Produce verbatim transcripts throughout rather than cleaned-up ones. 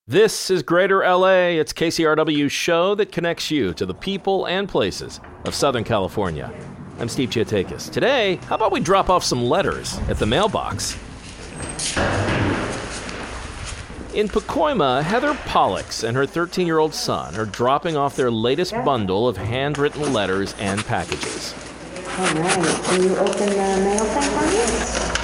This is Greater L A. It's K C R W's show that connects you to the people and places of Southern California. I'm Steve Chiatakis. Today, how about we drop off some letters at the mailbox? In Pacoima, Heather Pollux and her thirteen-year-old son are dropping off their latest bundle of handwritten letters and packages. All right. Can you open the mail thing for me?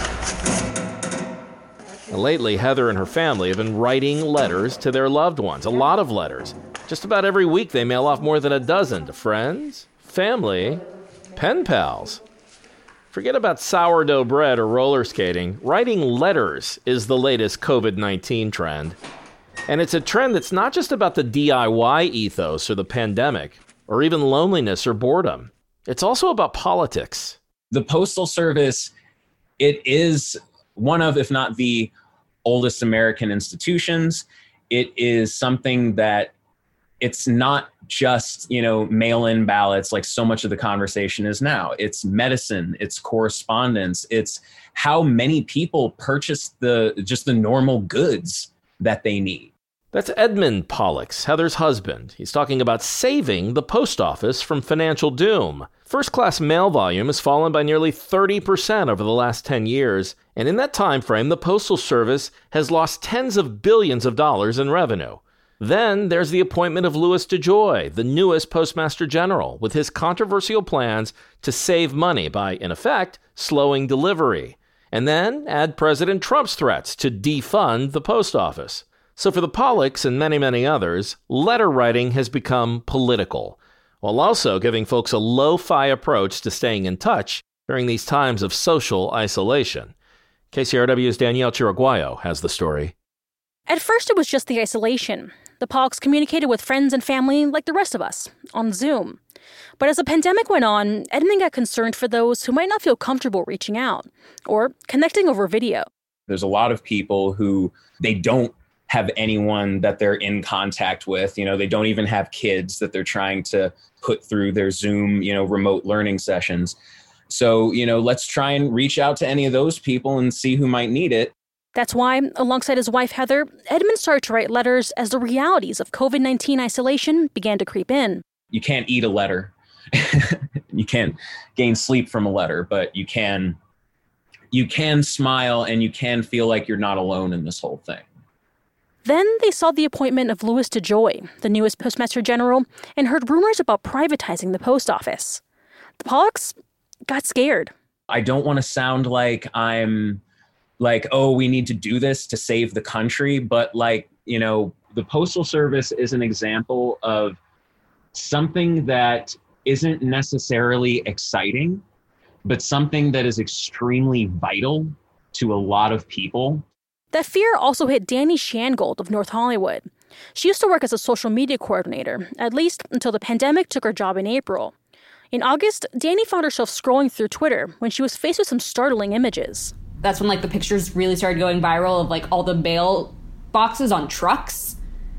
Lately, Heather and her family have been writing letters to their loved ones, a lot of letters. Just about every week they mail off more than a dozen to friends, family, pen pals. Forget about sourdough bread or roller skating. Writing letters is the latest covid nineteen trend. And it's a trend that's not just about the D I Y ethos or the pandemic, or even loneliness or boredom. It's also about politics. The Postal Service, it is one of, if not the oldest American institutions. It is something that it's not just, you know, mail-in ballots like so much of the conversation is now. It's medicine, it's correspondence, it's how many people purchase the just the normal goods that they need. That's Edmund Pollux, Heather's husband. He's talking about saving the post office from financial doom. First-class mail volume has fallen by nearly thirty percent over the last ten years, and in that time frame, the Postal Service has lost tens of billions of dollars in revenue. Then there's the appointment of Louis DeJoy, the newest Postmaster General, with his controversial plans to save money by, in effect, slowing delivery. And then add President Trump's threats to defund the post office. So for the Pollux and many, many others, letter writing has become political, while also giving folks a lo-fi approach to staying in touch during these times of social isolation. K C R W's Danielle Chiraguayo has the story. At first, it was just the isolation. The Pollux communicated with friends and family like the rest of us, on Zoom. But as the pandemic went on, Edmund got concerned for those who might not feel comfortable reaching out or connecting over video. There's a lot of people who they don't have anyone that they're in contact with. You know, they don't even have kids that they're trying to put through their Zoom, you know, remote learning sessions. So, you know, let's try and reach out to any of those people and see who might need it. That's why, alongside his wife, Heather, Edmund started to write letters as the realities of covid nineteen isolation began to creep in. You can't eat a letter. You can't gain sleep from a letter, but you can, you can smile and you can feel like you're not alone in this whole thing. Then they saw the appointment of Louis DeJoy, the newest Postmaster General, and heard rumors about privatizing the post office. The Pollux got scared. I don't want to sound like I'm like, oh, we need to do this to save the country. But like, you know, the Postal Service is an example of something that isn't necessarily exciting, but something that is extremely vital to a lot of people. That fear also hit Danny Shangold of North Hollywood. She used to work as a social media coordinator, at least until the pandemic took her job in April. In August, Danny found herself scrolling through Twitter when she was faced with some startling images. That's when like the pictures really started going viral of like all the mail boxes on trucks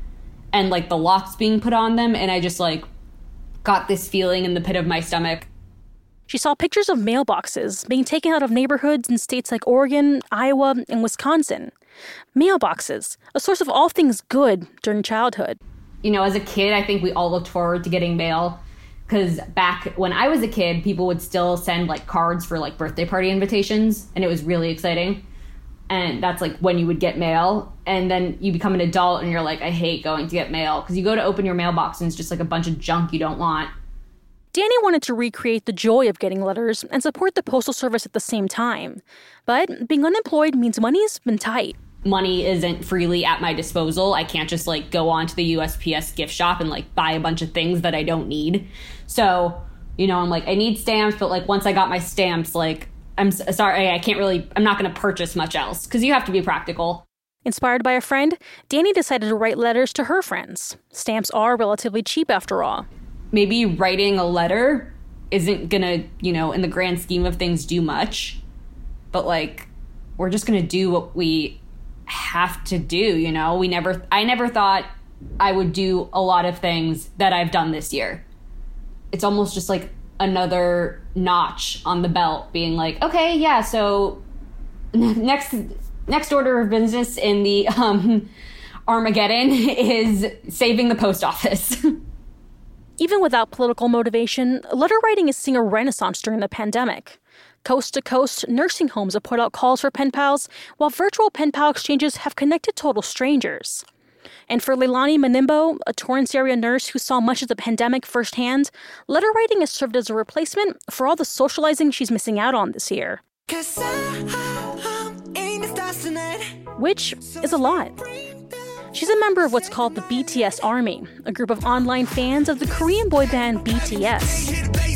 and like the locks being put on them. And I just like got this feeling in the pit of my stomach. She saw pictures of mailboxes being taken out of neighborhoods in states like Oregon, Iowa, and Wisconsin. Mailboxes, a source of all things good during childhood. You know, as a kid, I think we all looked forward to getting mail because back when I was a kid, people would still send like cards for like birthday party invitations, and it was really exciting. And that's like when you would get mail. And then you become an adult and you're like, I hate going to get mail because you go to open your mailbox and it's just like a bunch of junk you don't want. Danny wanted to recreate the joy of getting letters and support the Postal Service at the same time. But being unemployed means money's been tight. Money isn't freely at my disposal. I can't just like go on to the U S P S gift shop and like buy a bunch of things that I don't need. So, you know, I'm like, I need stamps, but like once I got my stamps, like, I'm sorry, I can't really, I'm not going to purchase much else because you have to be practical. Inspired by a friend, Danny decided to write letters to her friends. Stamps are relatively cheap after all. Maybe writing a letter isn't gonna, you know, in the grand scheme of things, do much. But like, we're just gonna do what we have to do, you know? We never, I never thought I would do a lot of things that I've done this year. It's almost just like another notch on the belt being like, okay, yeah, so next next order of business in the um, Armageddon is saving the post office. Even without political motivation, letter writing is seeing a renaissance during the pandemic. Coast to coast, nursing homes have put out calls for pen pals, while virtual pen pal exchanges have connected total strangers. And for Leilani Manimbo, a Torrance area nurse who saw much of the pandemic firsthand, letter writing has served as a replacement for all the socializing she's missing out on this year. Which is a lot. She's a member of what's called the B T S Army, a group of online fans of the Korean boy band B T S.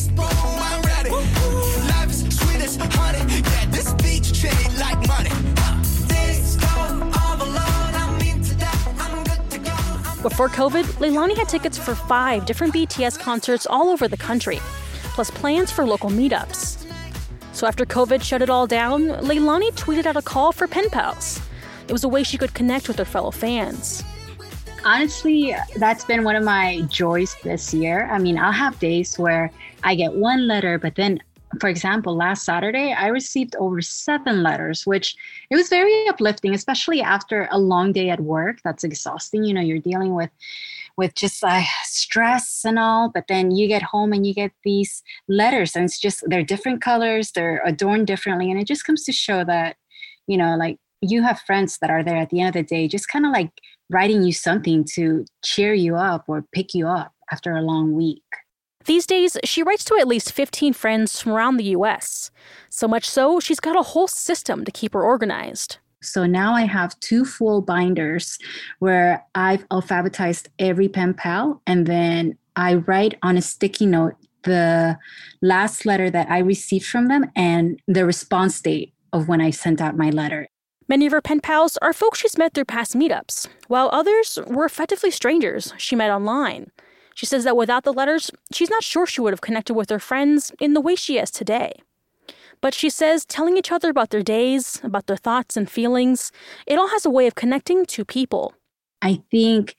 Before COVID, Leilani had tickets for five different B T S concerts all over the country, plus plans for local meetups. So after COVID shut it all down, Leilani tweeted out a call for pen pals. It was a way she could connect with her fellow fans. Honestly, that's been one of my joys this year. I mean, I'll have days where I get one letter, but then, for example, last Saturday, I received over seven letters, which it was very uplifting, especially after a long day at work. That's exhausting. You know, you're dealing with with just uh, stress and all, but then you get home and you get these letters and it's just, they're different colors, they're adorned differently. And it just comes to show that, you know, like you have friends that are there at the end of the day, just kind of like writing you something to cheer you up or pick you up after a long week. These days, she writes to at least fifteen friends from around the U S. So much so, she's got a whole system to keep her organized. So now I have two full binders where I've alphabetized every pen pal, and then I write on a sticky note the last letter that I received from them and the response date of when I sent out my letter. Many of her pen pals are folks she's met through past meetups, while others were effectively strangers she met online. She says that without the letters, she's not sure she would have connected with her friends in the way she has today. But she says telling each other about their days, about their thoughts and feelings, it all has a way of connecting two people. I think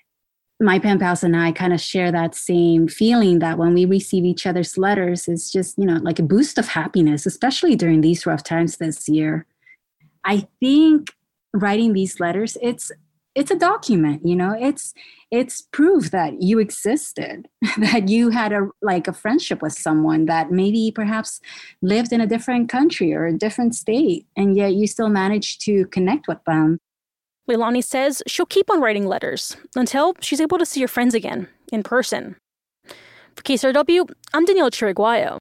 my pen pals and I kind of share that same feeling that when we receive each other's letters, it's just, you know, like a boost of happiness, especially during these rough times this year. I think writing these letters, it's it's a document, you know, it's it's proof that you existed, that you had a like a friendship with someone that maybe perhaps lived in a different country or a different state, and yet you still managed to connect with them. Leilani says she'll keep on writing letters until she's able to see her friends again, in person. For K C R W, I'm Danielle Chiriguayo.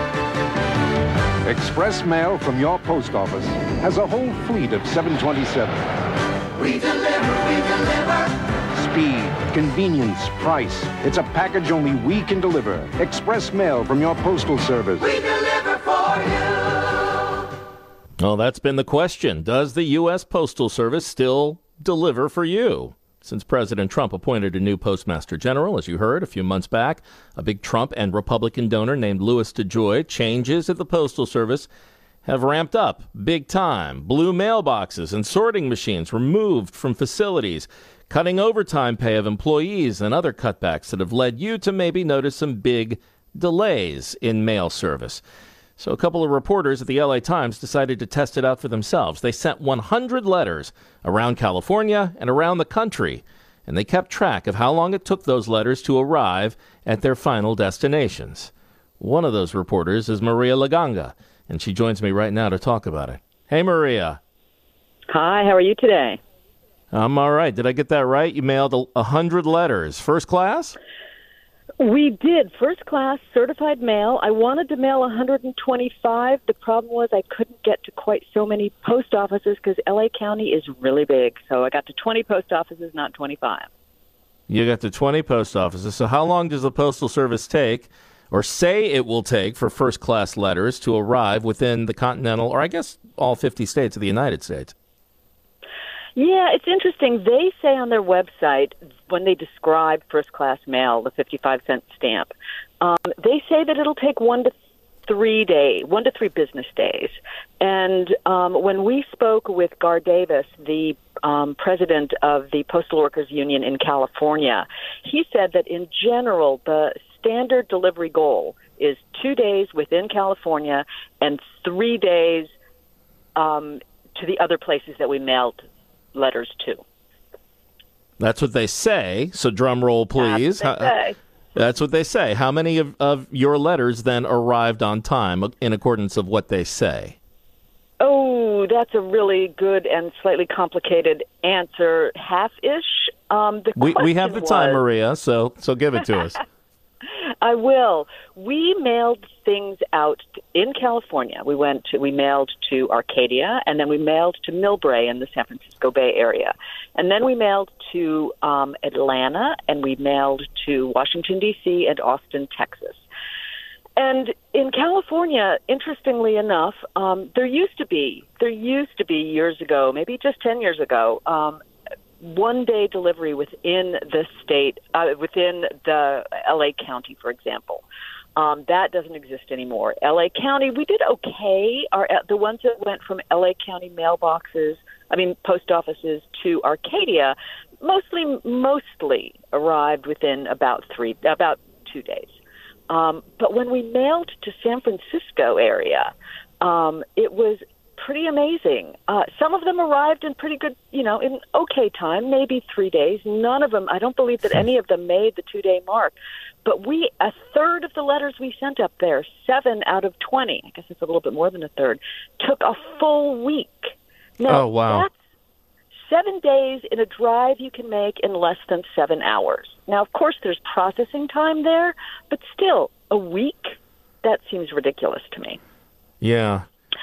Express mail from your post office has a whole fleet of seven twenty-seven. We deliver, we deliver. Speed, convenience, price. It's a package only we can deliver. Express mail from your postal service. We deliver for you. Well, that's been the question. Does the U S Postal Service still deliver for you? Since President Trump appointed a new postmaster general, as you heard a few months back, a big Trump and Republican donor named Louis DeJoy, changes at the Postal Service have ramped up big time. Blue mailboxes and sorting machines were moved from facilities, cutting overtime pay of employees and other cutbacks that have led you to maybe notice some big delays in mail service. So a couple of reporters at the L A Times decided to test it out for themselves. They sent one hundred letters around California and around the country, and they kept track of how long it took those letters to arrive at their final destinations. One of those reporters is Maria Laganga, and she joins me right now to talk about it. Hey, Maria. Hi, how are you today? I'm all right. Did I get that right? You mailed one hundred letters. First class? We did. First class, certified mail. I wanted to mail one hundred twenty-five. The problem was I couldn't get to quite so many post offices because L A County is really big. So I got to twenty post offices, not twenty-five. You got to twenty post offices. So how long does the Postal Service take, or say it will take, for first class letters to arrive within the continental, or I guess all fifty states of the United States? Yeah, it's interesting. They say on their website, when they describe first-class mail, the fifty-five cent stamp, um, they say that it'll take one to three days, one to three business days. And um, when we spoke with Gar Davis, the um, president of the Postal Workers Union in California, he said that in general, the standard delivery goal is two days within California and three days um, to the other places that we mailed letters to. That's what they say. So drum roll, please. That's what they say. That's what they say. How many of, of your letters then arrived on time in accordance of what they say? Oh, that's a really good and slightly complicated answer. Half-ish. Um, the we we have the time, was, Maria, so so give it to us. I will. We mailed things out in California. We went to, we mailed to Arcadia, and then we mailed to Millbrae in the San Francisco Bay Area. And then we mailed to um, Atlanta, and we mailed to Washington, D C, and Austin, Texas. And in California, interestingly enough, um, there used to be, there used to be years ago, maybe just ten years ago, um, one-day delivery within the state, uh, within the L A County, for example. Um, that doesn't exist anymore. L A County, we did okay. Our, the ones that went from L A County mailboxes, I mean post offices, to Arcadia, mostly mostly arrived within about three, about two days. Um, but when we mailed to San Francisco area, um, it was pretty amazing. Uh, some of them arrived in pretty good, you know, in okay time, maybe three days. None of them, I don't believe that any of them made the two-day mark. But we, a third of the letters we sent up there, seven out of twenty, I guess it's a little bit more than a third, took a full week. Now, oh, wow. That's seven days in a drive you can make in less than seven hours. Now, of course, there's processing time there, but still, a week, that seems ridiculous to me. Yeah.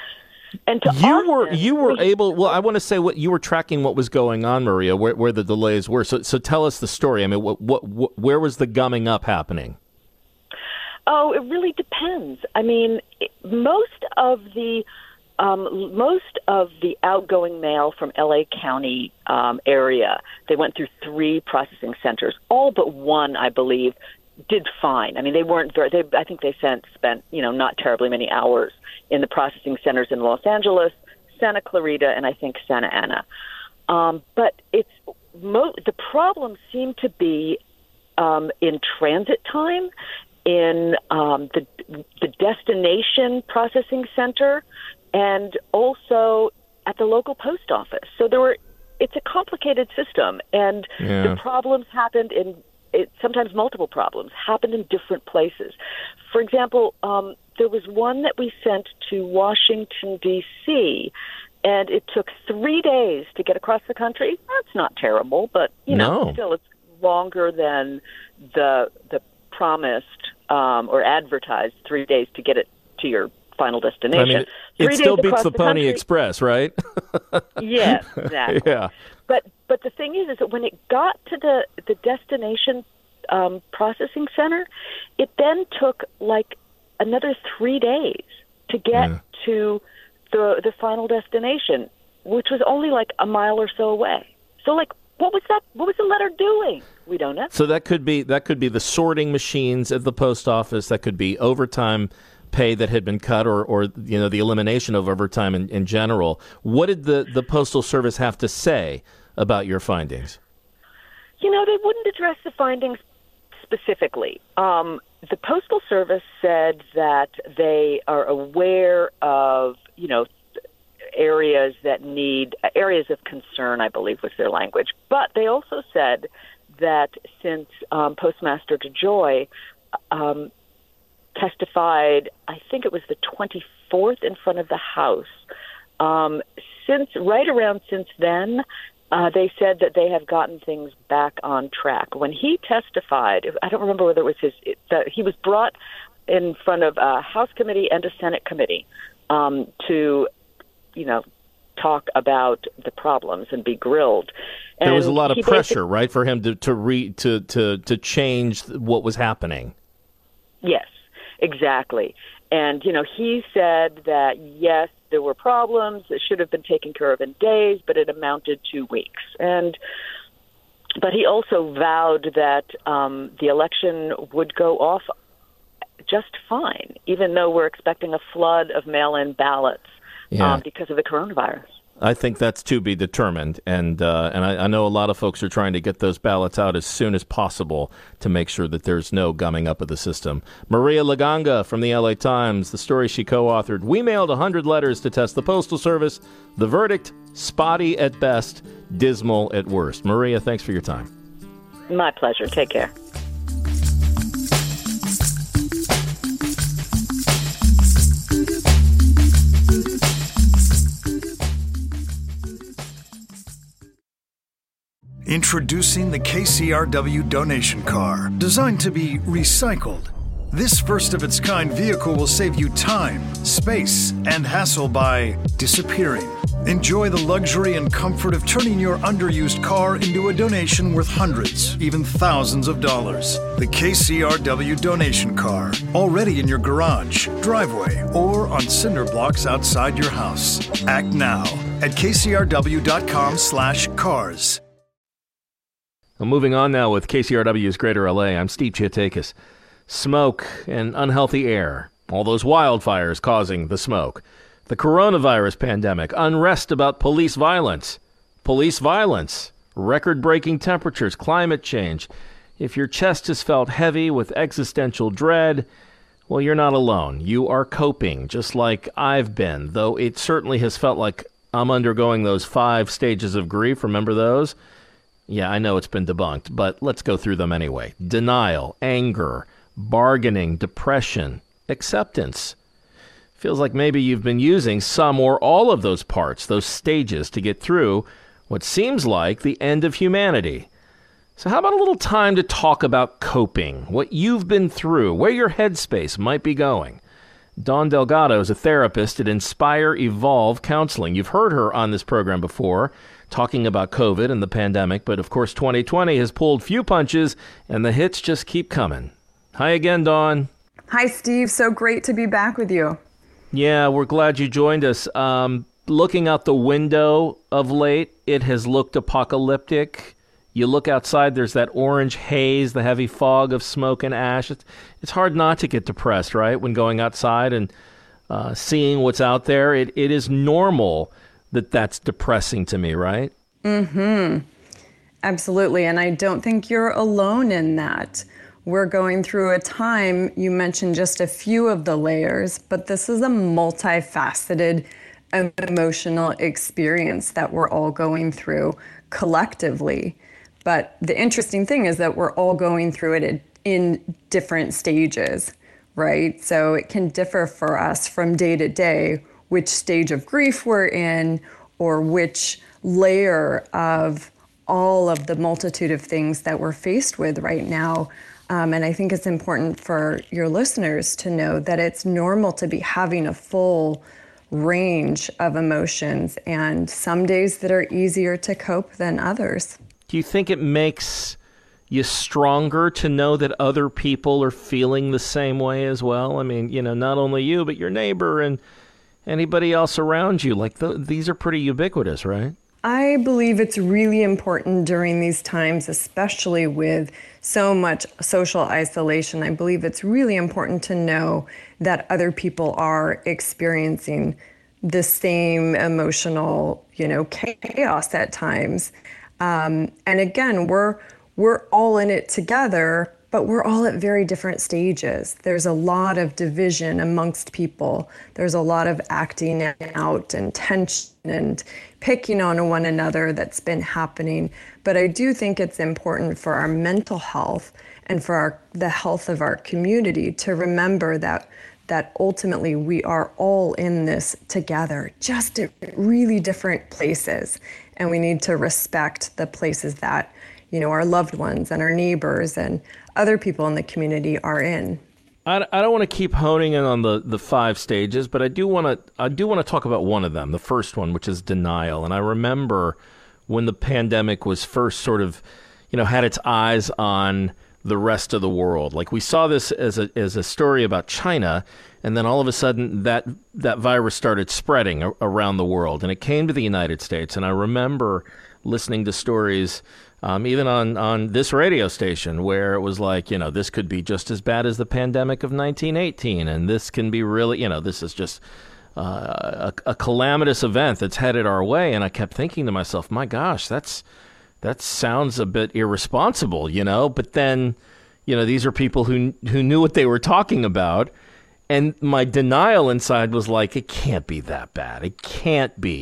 And to you Austin, were you were we, able. Well, I want to say what you were tracking what was going on, Maria, where where the delays were. So so tell us the story. I mean, what what, what where was the gumming up happening? Oh, it really depends. I mean, it, most of the um, most of the outgoing mail from L A County um, area, they went through three processing centers. All but one, I believe, did fine. I mean, they weren't very. They, I think they sent spent you know not terribly many hours in the processing centers in Los Angeles, Santa Clarita, and I think Santa Ana. Um, but it's mo- the problem seemed to be um, in transit time, in um, the the destination processing center, and also at the local post office. So there were. It's a complicated system, and yeah. the problems happened in. It, sometimes multiple problems happened in different places. For example, um, there was one that we sent to Washington, D C, and it took three days to get across the country. That's not terrible, but, you know, no. still it's longer than the the promised um, or advertised three days to get it to your final destination. I mean, it, it still beats the, the Pony Express, right? Yes, exactly. Yeah. But but the thing is, is that when it got to the the destination um, processing center, it then took like another three days to get yeah. to the the final destination, which was only like a mile or so away. So, like, what was that? What was the letter doing? We don't know. So that could be that could be the sorting machines at the post office. That could be overtime pay that had been cut, or, or you know, the elimination of overtime in, in general. What did the, the Postal Service have to say about your findings? You know, they wouldn't address the findings specifically. Um, the Postal Service said that they are aware of, you know, areas that need, areas of concern, I believe was their language. But they also said that since um, Postmaster DeJoy um, testified, I think it was the twenty-fourth in front of the House. Um, since right around since then, uh, they said that they have gotten things back on track. When he testified, I don't remember whether it was his, that he was brought in front of a House committee and a Senate committee um, to, you know, talk about the problems and be grilled. And there was a lot of pressure, right, for him to to re to to to change what was happening. Yes. Exactly. And, you know, he said that, yes, there were problems that should have been taken care of in days, but it amounted to weeks. And but he also vowed that um, the election would go off just fine, even though we're expecting a flood of mail-in ballots yeah. um, because of the coronavirus. I think that's to be determined, and uh, and I, I know a lot of folks are trying to get those ballots out as soon as possible to make sure that there's no gumming up of the system. Maria Laganga from the L A Times, the story she co-authored. We mailed one hundred letters to test the Postal Service. The verdict, Spotty at best, dismal at worst. Maria, thanks for your time. My pleasure. Take care. Introducing the K C R W donation car, designed to be recycled. This first-of-its-kind vehicle will save you time, space, and hassle by disappearing. Enjoy the luxury and comfort of turning your underused car into a donation worth hundreds, even thousands of dollars. The K C R W donation car, already in your garage, driveway, or on cinder blocks outside your house. Act now at k c r w dot com slash cars. Well, moving on now with K C R W's Greater L A, I'm Steve Chiatakis. Smoke and unhealthy air, all those wildfires causing the smoke. The coronavirus pandemic, unrest about police violence, police violence, record-breaking temperatures, climate change. If your chest has felt heavy with existential dread, well, you're not alone. You are coping, just like I've been, though it certainly has felt like I'm undergoing those five stages of grief. Remember those? Yeah, I know it's been debunked, but let's go through them anyway. Denial, anger, bargaining, depression, acceptance. Feels like maybe you've been using some or all of those parts, those stages, to get through what seems like the end of humanity. So how about a little time to talk about coping, what you've been through, where your headspace might be going? Dawn Delgado is a therapist at Inspire Evolve Counseling. You've heard her on this program before, talking about COVID and the pandemic, but of course twenty twenty has pulled few punches, and the hits just keep coming. Hi again, Dawn. Hi, Steve. So great to be back with you. Yeah, we're glad you joined us. Um, looking out the window of late, it has looked apocalyptic. You look outside, there's that orange haze, the heavy fog of smoke and ash. It's, it's hard not to get depressed, right, when going outside and uh, seeing what's out there. It It is normal that that's depressing to me, right? Mm-hmm. Absolutely. And I don't think you're alone in that. We're going through a time, you mentioned just a few of the layers, but this is a multifaceted emotional experience that we're all going through collectively. But the interesting thing is that we're all going through it in different stages, right? So it can differ for us from day to day which stage of grief we're in or which layer of all of the multitude of things that we're faced with right now. Um, and I think it's important for your listeners to know that it's normal to be having a full range of emotions, and some days that are easier to cope than others. Do you think it makes you stronger to know that other people are feeling the same way as well? I mean, you know, not only you, but your neighbor and anybody else around you. Like, th- these are pretty ubiquitous, right? I believe it's really important during these times, especially with so much social isolation. I believe it's really important to know that other people are experiencing the same emotional, you know, chaos at times. Um, and again, we're we're all in it together, but we're all at very different stages. There's a lot of division amongst people. There's a lot of acting out and tension and picking on one another that's been happening. But I do think it's important for our mental health and for our, the health of our community to remember that that ultimately we are all in this together, just at really different places. And we need to respect the places that, you know, our loved ones and our neighbors and other people in the community are in. I, I don't want to keep honing in on the, the five stages, but I do want to I do want to talk about one of them, the first one, which is denial. And I remember when the pandemic was first sort of, you know, had its eyes on the rest of the world. Like, we saw this as a as a story about China, and then all of a sudden that that virus started spreading a, around the world, and it came to the United States. And I remember listening to stories, um, even on, on this radio station, where it was like, you know, this could be just as bad as the pandemic of nineteen eighteen, and this can be really, you know, this is just uh, a, a calamitous event that's headed our way. And I kept thinking to myself, my gosh, that's that sounds a bit irresponsible, you know, but then, you know, these are people who who knew what they were talking about. And my denial inside was like, it can't be that bad. It can't be.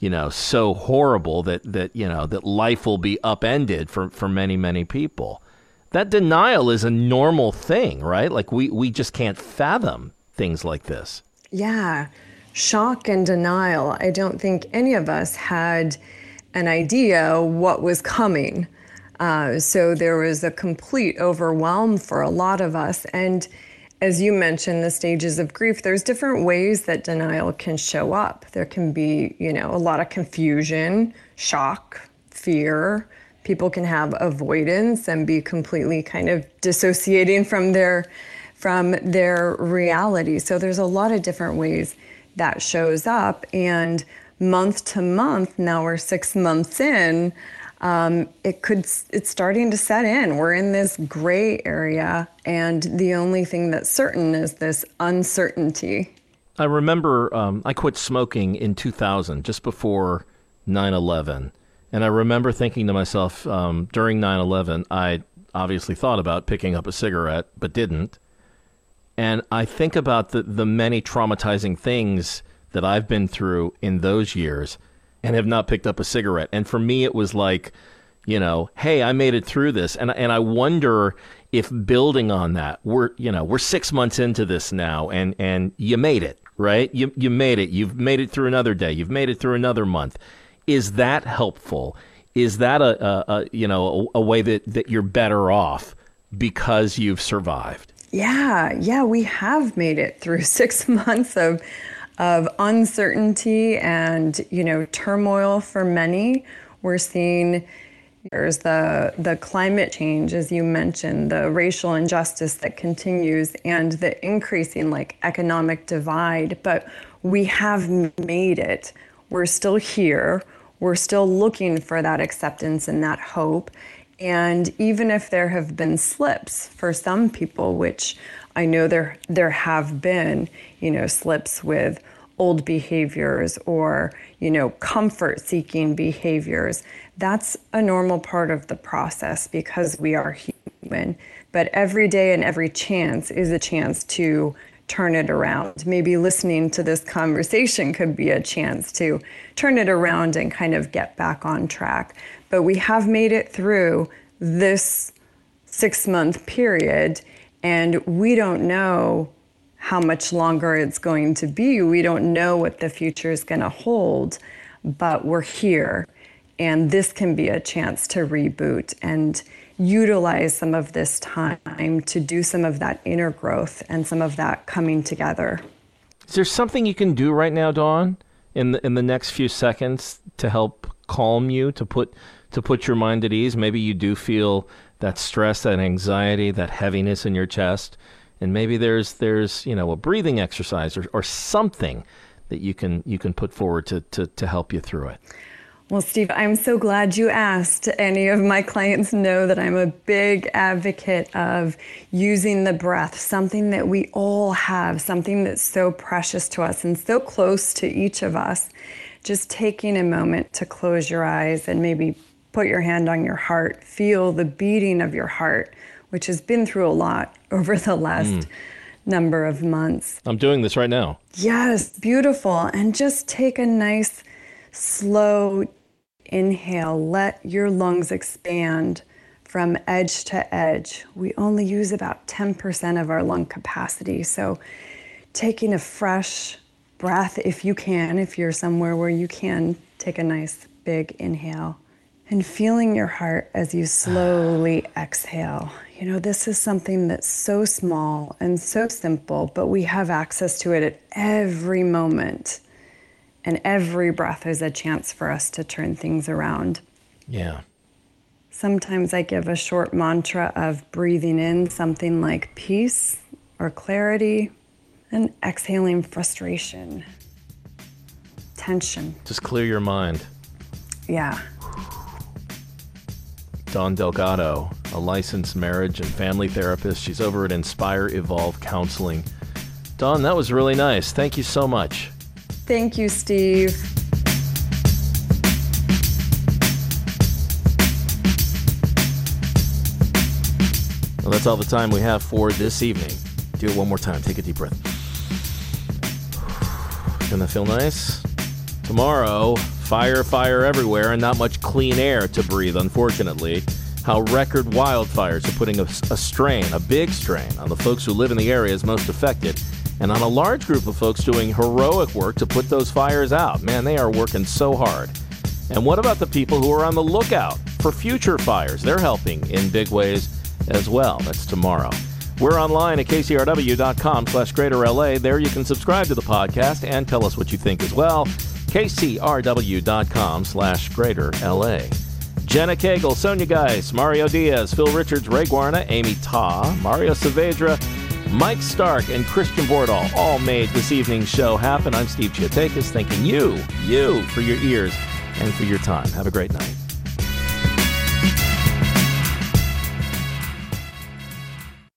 you know, so horrible that, that you know, that life will be upended for, for many, many people. That denial is a normal thing, right? Like we, we just can't fathom things like this. Yeah. Shock and denial. I don't think any of us had an idea what was coming. Uh, so there was a complete overwhelm for a lot of us. And as you mentioned, the stages of grief, there's different ways that denial can show up. There can be, you know, a lot of confusion, shock, fear. People can have avoidance and be completely kind of dissociating from their, from their reality. So there's a lot of different ways that shows up. And month to month, now we're six months in, Um, it could, it's starting to set in. We're in this gray area, and the only thing that's certain is this uncertainty. I remember um, I quit smoking in two thousand, just before nine eleven. And I remember thinking to myself, um, during nine eleven, I obviously thought about picking up a cigarette, but didn't. And I think about the, the many traumatizing things that I've been through in those years, and have not picked up a cigarette. And for me, it was like, you know, hey, I made it through this. And and I wonder if building on that, we're, you know, we're six months into this now, and, and you made it, right? You you made it. You've made it through another day. You've made it through another month. Is that helpful? Is that a, a, a you know, a, a way that, that you're better off because you've survived? Yeah, yeah, we have made it through six months of of uncertainty and, you know, turmoil for many. We're seeing there's the the climate change, as you mentioned, the racial injustice that continues, and the increasing like economic divide. But we have made it. We're still here. We're still looking for that acceptance and that hope. And even if there have been slips for some people, which I know there there have been, you know, slips with old behaviors or, you know, comfort-seeking behaviors, that's a normal part of the process because we are human. But every day and every chance is a chance to turn it around. Maybe listening to this conversation could be a chance to turn it around and kind of get back on track. But we have made it through this six-month period, and we don't know how much longer it's going to be. We don't know what the future is going to hold, but we're here. And this can be a chance to reboot and utilize some of this time to do some of that inner growth and some of that coming together. Is there something you can do right now, Dawn, in the, in the next few seconds to help calm you, to put to put your mind at ease? Maybe you do feel that stress, that anxiety, that heaviness in your chest. And maybe there's there's you know a breathing exercise or, or something that you can you can put forward to, to to help you through it. Well, Steve, I'm so glad you asked. Any of my clients know that I'm a big advocate of using the breath, something that we all have, something that's so precious to us and so close to each of us. Just taking a moment to close your eyes and maybe put your hand on your heart, feel the beating of your heart, which has been through a lot over the last mm. number of months. I'm doing this right now. Yes, beautiful. And just take a nice, slow inhale. Let your lungs expand from edge to edge. We only use about ten percent of our lung capacity. So taking a fresh breath, if you can, if you're somewhere where you can, take a nice big inhale. And feeling your heart as you slowly exhale. You know, this is something that's so small and so simple, but we have access to it at every moment. And every breath is a chance for us to turn things around. Yeah. Sometimes I give a short mantra of breathing in something like peace or clarity, and exhaling frustration, tension. Just clear your mind. Yeah. Dawn Delgado, a licensed marriage and family therapist. She's over at Inspire Evolve Counseling. Dawn, that was really nice. Thank you so much. Thank you, Steve. Well, that's all the time we have for this evening. Do it one more time. Take a deep breath. Doesn't that feel nice? Tomorrow, Fire, fire everywhere, and not much clean air to breathe, unfortunately. How record wildfires are putting a, a strain, a big strain, on the folks who live in the areas most affected, and on a large group of folks doing heroic work to put those fires out. Man, they are working so hard. And what about the people who are on the lookout for future fires? They're helping in big ways as well. That's tomorrow. We're online at K C R W dot com slash Greater L A. There you can subscribe to the podcast and tell us what you think as well. K C R W dot com slash Greater L A. Jenna Cagle, Sonia Geis, Mario Diaz, Phil Richards, Ray Guarna, Amy Ta, Mario Saavedra, Mike Stark, and Christian Bordahl all made this evening's show happen. I'm Steve Chiotakis, thanking you, you, for your ears and for your time. Have a great night.